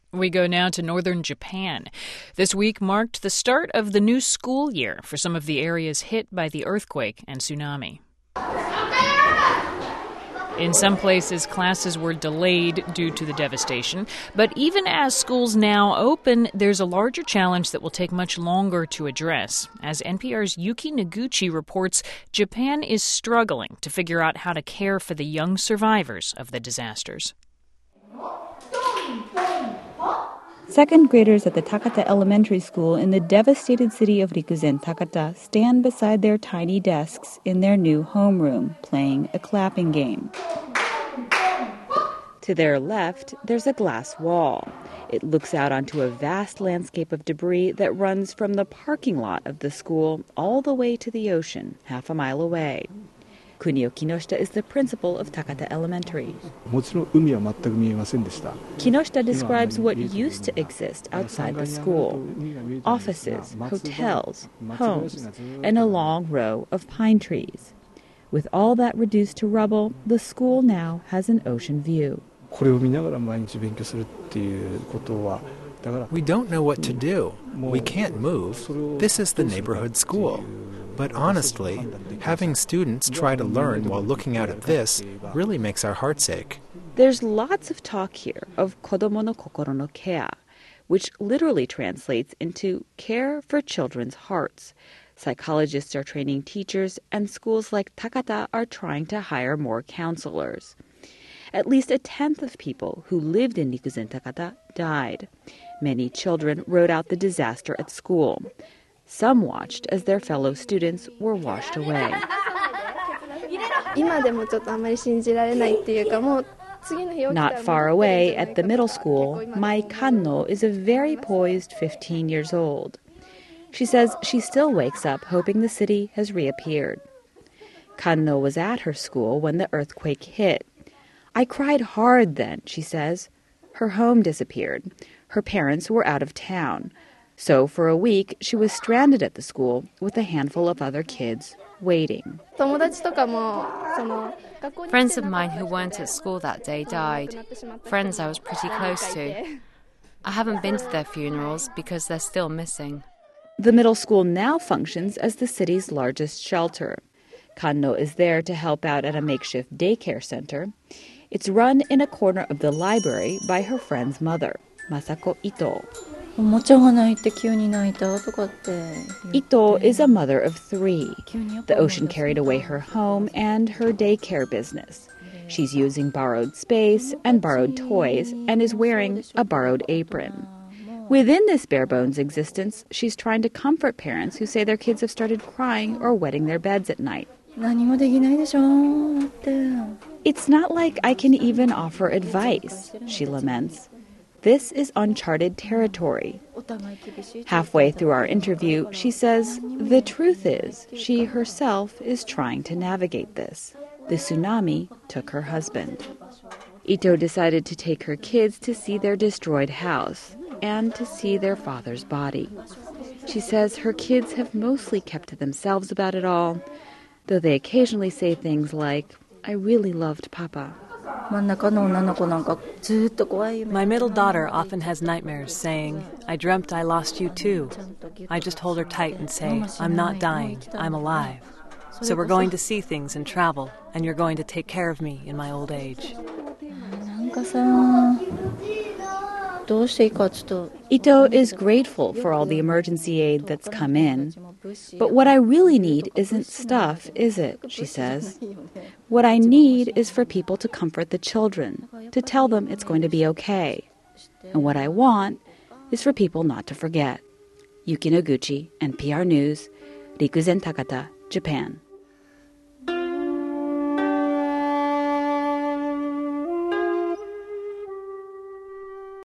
We go now to northern Japan. This week marked the start of the new school year for some of the areas hit by the earthquake and tsunami. In some places, classes were delayed due to the devastation. But even as schools now open, there's a larger challenge that will take much longer to address. As NPR's Yuki Noguchi reports, Japan is struggling to figure out how to care for the young survivors of the disasters. Second graders at the Takata Elementary School in the devastated city of Rikuzen, Takata, stand beside their tiny desks in their new homeroom, playing a clapping game. To their left, there's a glass wall. It looks out onto a vast landscape of debris that runs from the parking lot of the school all the way to the ocean, half a mile away. Kunio Kinoshita is the principal of Takata Elementary. Kinoshita describes what used to exist outside the school: offices, hotels, homes, and a long row of pine trees. With all that reduced to rubble, the school now has an ocean view. We don't know what to do. We can't move. This is the neighborhood school. But honestly, having students try to learn while looking out at this really makes our hearts ache. There's lots of talk here of kodomo no kokoro no care, which literally translates into care for children's hearts. Psychologists are training teachers, and schools like Takata are trying to hire more counselors. At least a tenth of people who lived in Rikuzen Takata died. Many children rode out the disaster at school. Some watched as their fellow students were washed away. Not far away at the middle school, Mai Kanno is a very poised 15 years old. She says she still wakes up hoping the city has reappeared. Kanno was at her school when the earthquake hit. I cried hard then, she says. Her home disappeared. Her parents were out of town. So for a week, she was stranded at the school with a handful of other kids waiting. Friends of mine who weren't at school that day died. Friends I was pretty close to. I haven't been to their funerals because they're still missing. The middle school now functions as the city's largest shelter. Kanno is there to help out at a makeshift daycare center. It's run in a corner of the library by her friend's mother, Masako Ito. Ito is a mother of 3. The ocean carried away her home and her daycare business. She's using borrowed space and borrowed toys and is wearing a borrowed apron. Within this bare-bones existence, she's trying to comfort parents who say their kids have started crying or wetting their beds at night. It's not like I can even offer advice, she laments. This is uncharted territory. Halfway through our interview, she says the truth is she herself is trying to navigate this. The tsunami took her husband. Ito decided to take her kids to see their destroyed house and to see their father's body. She says her kids have mostly kept to themselves about it all, though they occasionally say things like, "I really loved Papa." My middle daughter often has nightmares saying, "I dreamt I lost you too." I just hold her tight and say, "I'm not dying, I'm alive. So we're going to see things and travel, and you're going to take care of me in my old age." Ito is grateful for all the emergency aid that's come in. But what I really need isn't stuff, is it? She says. What I need is for people to comfort the children, to tell them it's going to be okay. And what I want is for people not to forget. Yuki Noguchi, NPR News, Rikuzen, Takata, Japan.